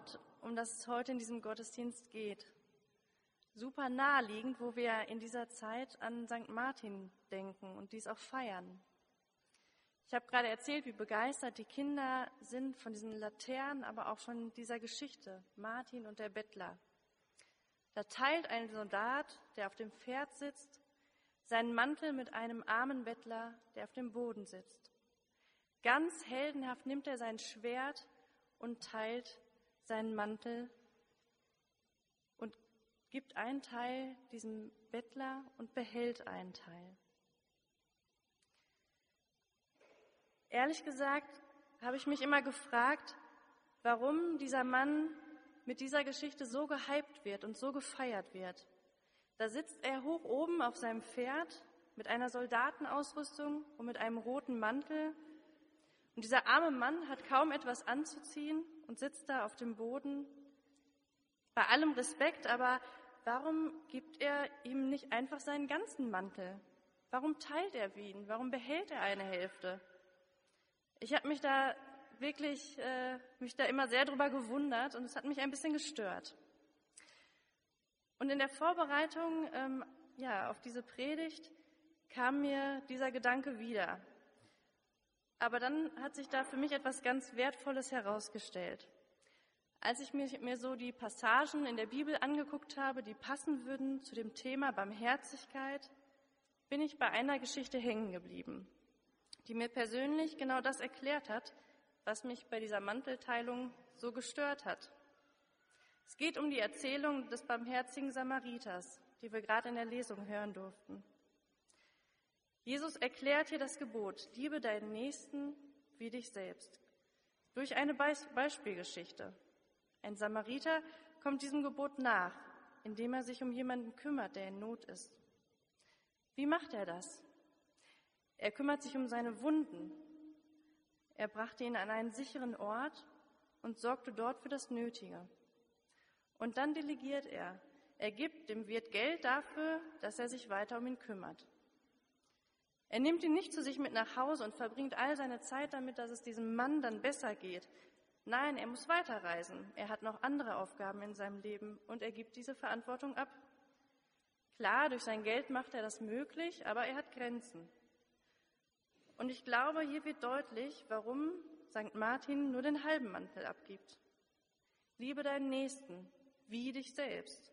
Ort, um das es heute in diesem Gottesdienst geht. Super naheliegend, wo wir in dieser Zeit an St. Martin denken und dies auch feiern. Ich habe gerade erzählt, wie begeistert die Kinder sind von diesen Laternen, aber auch von dieser Geschichte, Martin und der Bettler. Da teilt ein Soldat, der auf dem Pferd sitzt, seinen Mantel mit einem armen Bettler, der auf dem Boden sitzt. Ganz heldenhaft nimmt er sein Schwert und teilt seinen Mantel und gibt einen Teil diesem Bettler und behält einen Teil. Ehrlich gesagt habe ich mich immer gefragt, warum dieser Mann mit dieser Geschichte so gehypt wird und so gefeiert wird. Da sitzt er hoch oben auf seinem Pferd mit einer Soldatenausrüstung und mit einem roten Mantel. Und dieser arme Mann hat kaum etwas anzuziehen und sitzt da auf dem Boden. Bei allem Respekt, aber warum gibt er ihm nicht einfach seinen ganzen Mantel? Warum teilt er ihn? Warum behält er eine Hälfte? Ich habe mich da immer sehr drüber gewundert und es hat mich ein bisschen gestört. Und in der Vorbereitung auf diese Predigt kam mir dieser Gedanke wieder. Aber dann hat sich da für mich etwas ganz Wertvolles herausgestellt. Als ich mir so die Passagen in der Bibel angeguckt habe, die passen würden zu dem Thema Barmherzigkeit, bin ich bei einer Geschichte hängen geblieben, die mir persönlich genau das erklärt hat, was mich bei dieser Mantelteilung so gestört hat. Es geht um die Erzählung des barmherzigen Samariters, die wir gerade in der Lesung hören durften. Jesus erklärt hier das Gebot, liebe deinen Nächsten wie dich selbst, durch eine Beispielgeschichte. Ein Samariter kommt diesem Gebot nach, indem er sich um jemanden kümmert, der in Not ist. Wie macht er das? Er kümmert sich um seine Wunden. Er brachte ihn an einen sicheren Ort und sorgte dort für das Nötige. Und dann delegiert er. Er gibt dem Wirt Geld dafür, dass er sich weiter um ihn kümmert. Er nimmt ihn nicht zu sich mit nach Hause und verbringt all seine Zeit damit, dass es diesem Mann dann besser geht. Nein, er muss weiterreisen. Er hat noch andere Aufgaben in seinem Leben und er gibt diese Verantwortung ab. Klar, durch sein Geld macht er das möglich, aber er hat Grenzen. Und ich glaube, hier wird deutlich, warum St. Martin nur den halben Mantel abgibt. Liebe deinen Nächsten wie dich selbst.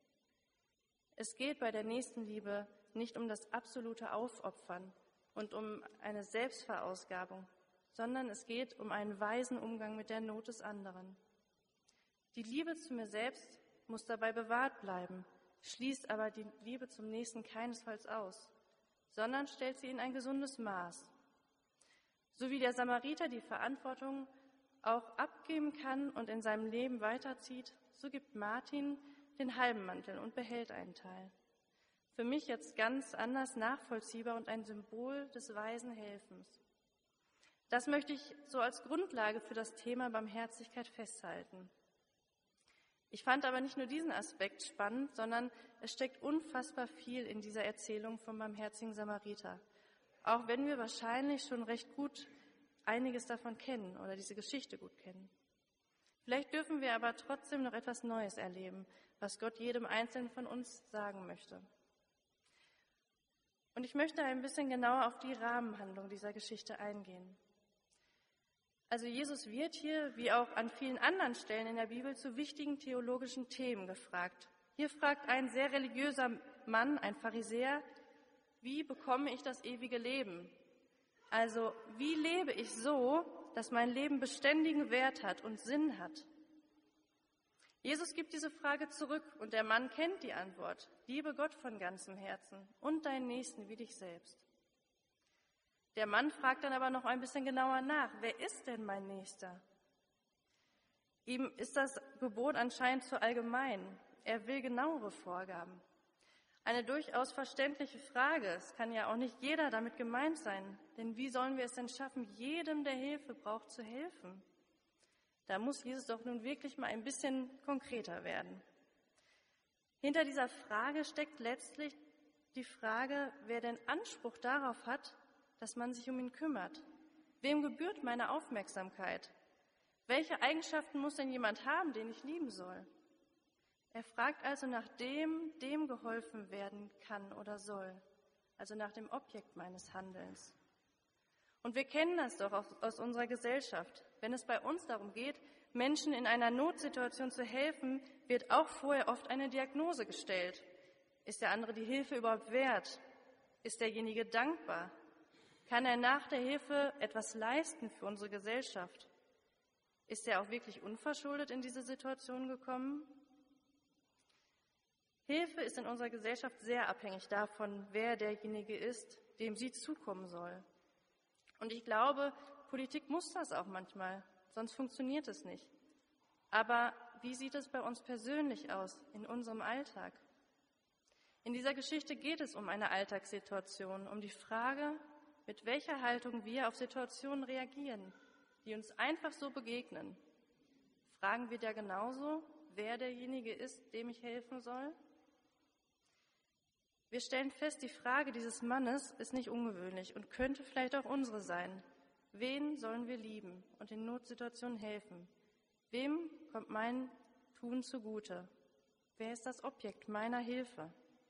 Es geht bei der Nächstenliebe nicht um das absolute Aufopfern und um eine Selbstverausgabung, sondern es geht um einen weisen Umgang mit der Not des anderen. Die Liebe zu mir selbst muss dabei bewahrt bleiben, schließt aber die Liebe zum Nächsten keinesfalls aus, sondern stellt sie in ein gesundes Maß. So wie der Samariter die Verantwortung auch abgeben kann und in seinem Leben weiterzieht, so gibt Martin den halben Mantel und behält einen Teil. Für mich jetzt ganz anders nachvollziehbar und ein Symbol des weisen Helfens. Das möchte ich so als Grundlage für das Thema Barmherzigkeit festhalten. Ich fand aber nicht nur diesen Aspekt spannend, sondern es steckt unfassbar viel in dieser Erzählung vom barmherzigen Samariter. Auch wenn wir wahrscheinlich schon recht gut einiges davon kennen oder diese Geschichte gut kennen. Vielleicht dürfen wir aber trotzdem noch etwas Neues erleben, was Gott jedem Einzelnen von uns sagen möchte. Und ich möchte ein bisschen genauer auf die Rahmenhandlung dieser Geschichte eingehen. Also Jesus wird hier, wie auch an vielen anderen Stellen in der Bibel, zu wichtigen theologischen Themen gefragt. Hier fragt ein sehr religiöser Mann, ein Pharisäer, wie bekomme ich das ewige Leben? Also, wie lebe ich so, dass mein Leben beständigen Wert hat und Sinn hat? Jesus gibt diese Frage zurück und der Mann kennt die Antwort. Liebe Gott von ganzem Herzen und deinen Nächsten wie dich selbst. Der Mann fragt dann aber noch ein bisschen genauer nach. Wer ist denn mein Nächster? Ihm ist das Gebot anscheinend zu allgemein. Er will genauere Vorgaben. Eine durchaus verständliche Frage. Es kann ja auch nicht jeder damit gemeint sein. Denn wie sollen wir es denn schaffen, jedem, der Hilfe braucht, zu helfen? Da muss Jesus doch nun wirklich mal ein bisschen konkreter werden. Hinter dieser Frage steckt letztlich die Frage, wer denn Anspruch darauf hat, dass man sich um ihn kümmert. Wem gebührt meine Aufmerksamkeit? Welche Eigenschaften muss denn jemand haben, den ich lieben soll? Er fragt also nach dem geholfen werden kann oder soll, also nach dem Objekt meines Handelns. Und wir kennen das doch aus unserer Gesellschaft. Wenn es bei uns darum geht, Menschen in einer Notsituation zu helfen, wird auch vorher oft eine Diagnose gestellt. Ist der andere die Hilfe überhaupt wert? Ist derjenige dankbar? Kann er nach der Hilfe etwas leisten für unsere Gesellschaft? Ist er auch wirklich unverschuldet in diese Situation gekommen? Hilfe ist in unserer Gesellschaft sehr abhängig davon, wer derjenige ist, dem sie zukommen soll. Und ich glaube, Politik muss das auch manchmal, sonst funktioniert es nicht. Aber wie sieht es bei uns persönlich aus, in unserem Alltag? In dieser Geschichte geht es um eine Alltagssituation, um die Frage, mit welcher Haltung wir auf Situationen reagieren, die uns einfach so begegnen. Fragen wir da genauso, wer derjenige ist, dem ich helfen soll? Wir stellen fest, die Frage dieses Mannes ist nicht ungewöhnlich und könnte vielleicht auch unsere sein. Wen sollen wir lieben und in Notsituationen helfen? Wem kommt mein Tun zugute? Wer ist das Objekt meiner Hilfe?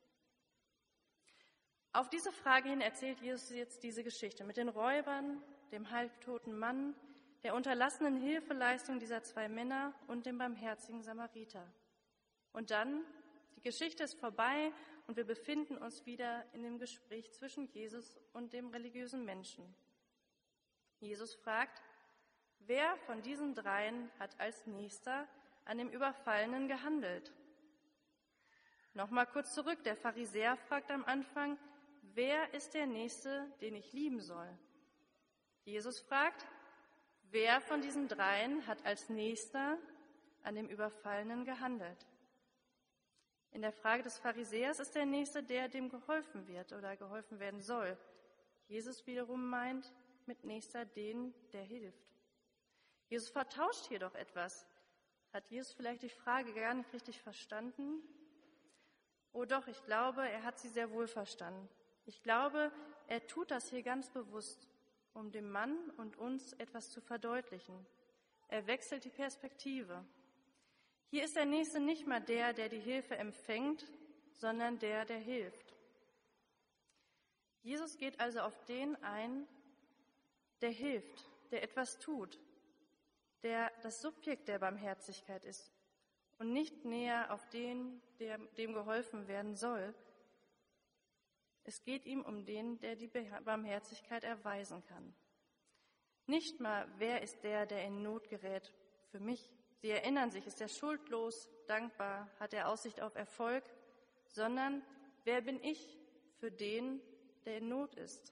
Auf diese Frage hin erzählt Jesus jetzt diese Geschichte mit den Räubern, dem halbtoten Mann, der unterlassenen Hilfeleistung dieser zwei Männer und dem barmherzigen Samariter. Und dann, die Geschichte ist vorbei und wir befinden uns wieder in dem Gespräch zwischen Jesus und dem religiösen Menschen. Jesus fragt, wer von diesen dreien hat als Nächster an dem Überfallenen gehandelt? Nochmal kurz zurück, der Pharisäer fragt am Anfang, wer ist der Nächste, den ich lieben soll? Jesus fragt, wer von diesen dreien hat als Nächster an dem Überfallenen gehandelt? In der Frage des Pharisäers ist der Nächste der, dem geholfen wird oder geholfen werden soll. Jesus wiederum meint mit Nächster den, der hilft. Jesus vertauscht hier doch etwas. Hat Jesus vielleicht die Frage gar nicht richtig verstanden? Oh doch, ich glaube, er hat sie sehr wohl verstanden. Ich glaube, er tut das hier ganz bewusst, um dem Mann und uns etwas zu verdeutlichen. Er wechselt die Perspektive. Hier ist der Nächste nicht mal der die Hilfe empfängt, sondern der hilft. Jesus geht also auf den ein, der hilft, der etwas tut, der das Subjekt der Barmherzigkeit ist und nicht näher auf den, dem geholfen werden soll. Es geht ihm um den, der die Barmherzigkeit erweisen kann. Nicht mal, wer ist der in Not gerät für mich. Sie erinnern sich, ist er schuldlos, dankbar, hat er Aussicht auf Erfolg, sondern wer bin ich für den, der in Not ist?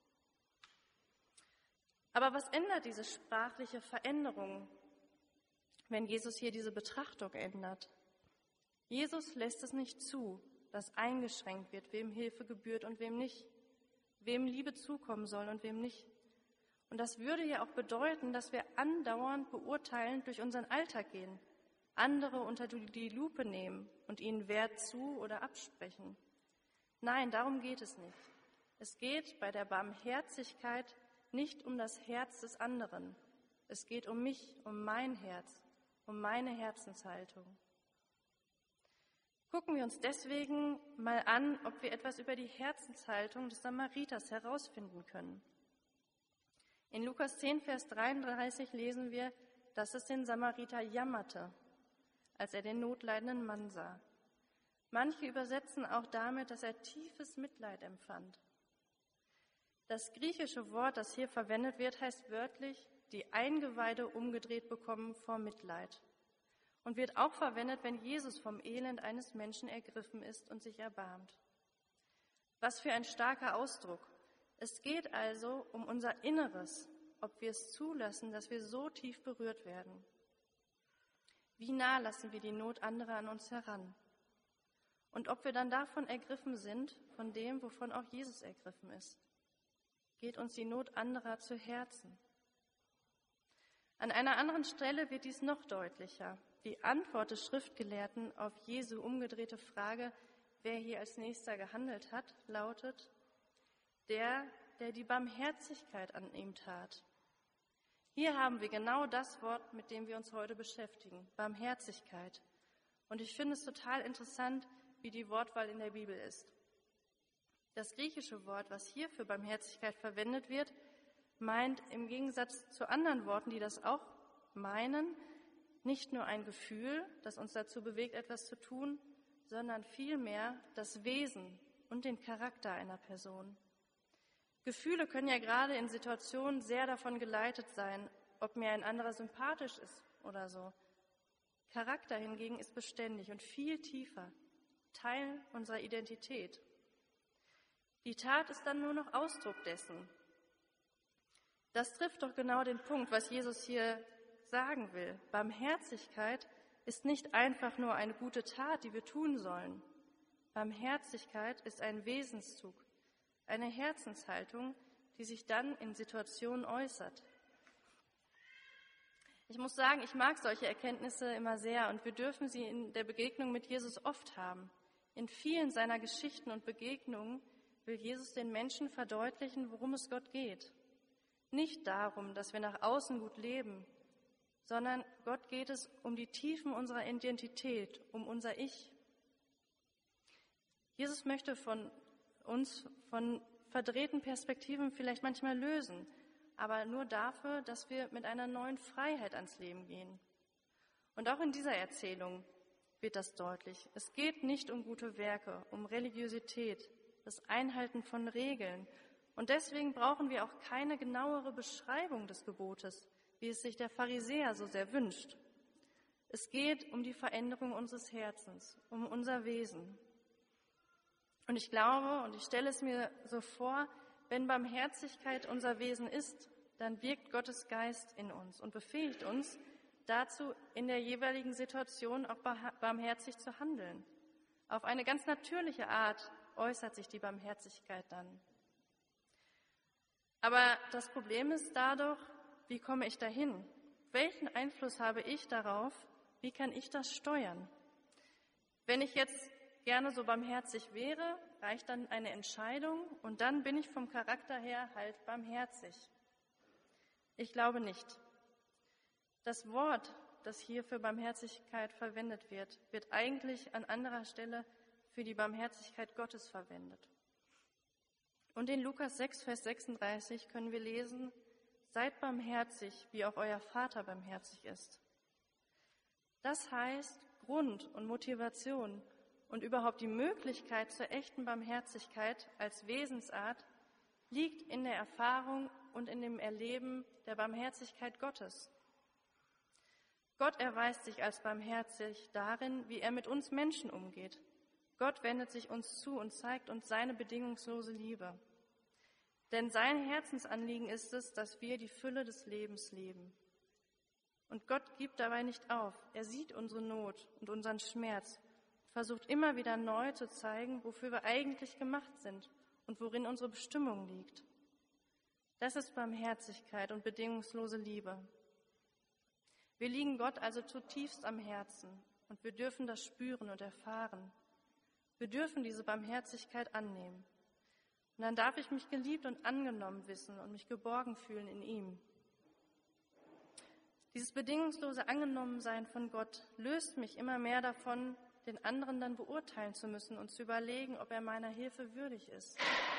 Aber was ändert diese sprachliche Veränderung, wenn Jesus hier diese Betrachtung ändert? Jesus lässt es nicht zu, dass eingeschränkt wird, wem Hilfe gebührt und wem nicht, wem Liebe zukommen soll und wem nicht. Und das würde ja auch bedeuten, dass wir andauernd beurteilend durch unseren Alltag gehen, andere unter die Lupe nehmen und ihnen Wert zu- oder absprechen. Nein, darum geht es nicht. Es geht bei der Barmherzigkeit nicht um das Herz des anderen. Es geht um mich, um mein Herz, um meine Herzenshaltung. Gucken wir uns deswegen mal an, ob wir etwas über die Herzenshaltung des Samariters herausfinden können. In Lukas 10, Vers 33 lesen wir, dass es den Samariter jammerte, als er den notleidenden Mann sah. Manche übersetzen auch damit, dass er tiefes Mitleid empfand. Das griechische Wort, das hier verwendet wird, heißt wörtlich, die Eingeweide umgedreht bekommen vor Mitleid. Und wird auch verwendet, wenn Jesus vom Elend eines Menschen ergriffen ist und sich erbarmt. Was für ein starker Ausdruck. Es geht also um unser Inneres, ob wir es zulassen, dass wir so tief berührt werden. Wie nah lassen wir die Not anderer an uns heran? Und ob wir dann davon ergriffen sind, von dem, wovon auch Jesus ergriffen ist. Geht uns die Not anderer zu Herzen? An einer anderen Stelle wird dies noch deutlicher. Die Antwort des Schriftgelehrten auf Jesu umgedrehte Frage, wer hier als Nächster gehandelt hat, lautet, der die Barmherzigkeit an ihm tat. Hier haben wir genau das Wort, mit dem wir uns heute beschäftigen, Barmherzigkeit. Und ich finde es total interessant, wie die Wortwahl in der Bibel ist. Das griechische Wort, was hier für Barmherzigkeit verwendet wird, meint im Gegensatz zu anderen Worten, die das auch meinen, nicht nur ein Gefühl, das uns dazu bewegt, etwas zu tun, sondern vielmehr das Wesen und den Charakter einer Person. Gefühle können ja gerade in Situationen sehr davon geleitet sein, ob mir ein anderer sympathisch ist oder so. Charakter hingegen ist beständig und viel tiefer, Teil unserer Identität. Die Tat ist dann nur noch Ausdruck dessen. Das trifft doch genau den Punkt, was Jesus hier sagen will. Barmherzigkeit ist nicht einfach nur eine gute Tat, die wir tun sollen. Barmherzigkeit ist ein Wesenszug, eine Herzenshaltung, die sich dann in Situationen äußert. Ich muss sagen, ich mag solche Erkenntnisse immer sehr und wir dürfen sie in der Begegnung mit Jesus oft haben. In vielen seiner Geschichten und Begegnungen will Jesus den Menschen verdeutlichen, worum es Gott geht. Nicht darum, dass wir nach außen gut leben, sondern Gott geht es um die Tiefen unserer Identität, um unser Ich. Jesus möchte von uns von verdrehten Perspektiven vielleicht manchmal lösen, aber nur dafür, dass wir mit einer neuen Freiheit ans Leben gehen. Und auch in dieser Erzählung wird das deutlich. Es geht nicht um gute Werke, um Religiosität, das Einhalten von Regeln. Und deswegen brauchen wir auch keine genauere Beschreibung des Gebotes, wie es sich der Pharisäer so sehr wünscht. Es geht um die Veränderung unseres Herzens, um unser Wesen. Und ich glaube und ich stelle es mir so vor, wenn Barmherzigkeit unser Wesen ist, dann wirkt Gottes Geist in uns und befähigt uns dazu, in der jeweiligen Situation auch barmherzig zu handeln. Auf eine ganz natürliche Art äußert sich die Barmherzigkeit dann. Aber das Problem ist dadurch, wie komme ich dahin? Welchen Einfluss habe ich darauf? Wie kann ich das steuern? Wenn ich jetzt gerne so barmherzig wäre, reicht dann eine Entscheidung und dann bin ich vom Charakter her halt barmherzig. Ich glaube nicht. Das Wort, das hier für Barmherzigkeit verwendet wird, wird eigentlich an anderer Stelle für die Barmherzigkeit Gottes verwendet. Und in Lukas 6, Vers 36 können wir lesen: Seid barmherzig, wie auch euer Vater barmherzig ist. Das heißt, Grund und Motivation und überhaupt die Möglichkeit zur echten Barmherzigkeit als Wesensart liegt in der Erfahrung und in dem Erleben der Barmherzigkeit Gottes. Gott erweist sich als barmherzig darin, wie er mit uns Menschen umgeht. Gott wendet sich uns zu und zeigt uns seine bedingungslose Liebe. Denn sein Herzensanliegen ist es, dass wir die Fülle des Lebens leben. Und Gott gibt dabei nicht auf. Er sieht unsere Not und unseren Schmerz und versucht immer wieder neu zu zeigen, wofür wir eigentlich gemacht sind und worin unsere Bestimmung liegt. Das ist Barmherzigkeit und bedingungslose Liebe. Wir liegen Gott also zutiefst am Herzen und wir dürfen das spüren und erfahren. Wir dürfen diese Barmherzigkeit annehmen. Und dann darf ich mich geliebt und angenommen wissen und mich geborgen fühlen in ihm. Dieses bedingungslose Angenommensein von Gott löst mich immer mehr davon, den anderen dann beurteilen zu müssen und zu überlegen, ob er meiner Hilfe würdig ist.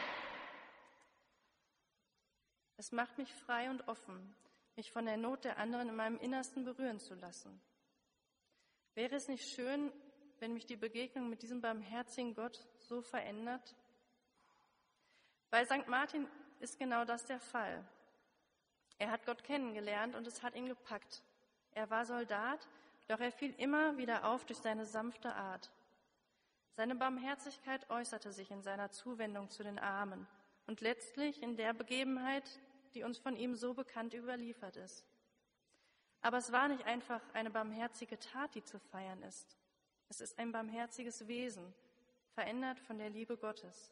Es macht mich frei und offen, mich von der Not der anderen in meinem Innersten berühren zu lassen. Wäre es nicht schön, wenn mich die Begegnung mit diesem barmherzigen Gott so verändert? Bei St. Martin ist genau das der Fall. Er hat Gott kennengelernt und es hat ihn gepackt. Er war Soldat, doch er fiel immer wieder auf durch seine sanfte Art. Seine Barmherzigkeit äußerte sich in seiner Zuwendung zu den Armen und letztlich in der Begebenheit, die uns von ihm so bekannt überliefert ist. Aber es war nicht einfach eine barmherzige Tat, die zu feiern ist. Es ist ein barmherziges Wesen, verändert von der Liebe Gottes.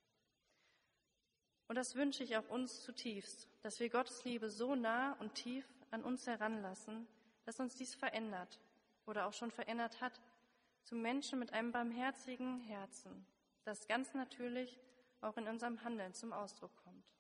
Und das wünsche ich auch uns zutiefst, dass wir Gottes Liebe so nah und tief an uns heranlassen, dass uns dies verändert oder auch schon verändert hat, zu Menschen mit einem barmherzigen Herzen, das ganz natürlich auch in unserem Handeln zum Ausdruck kommt.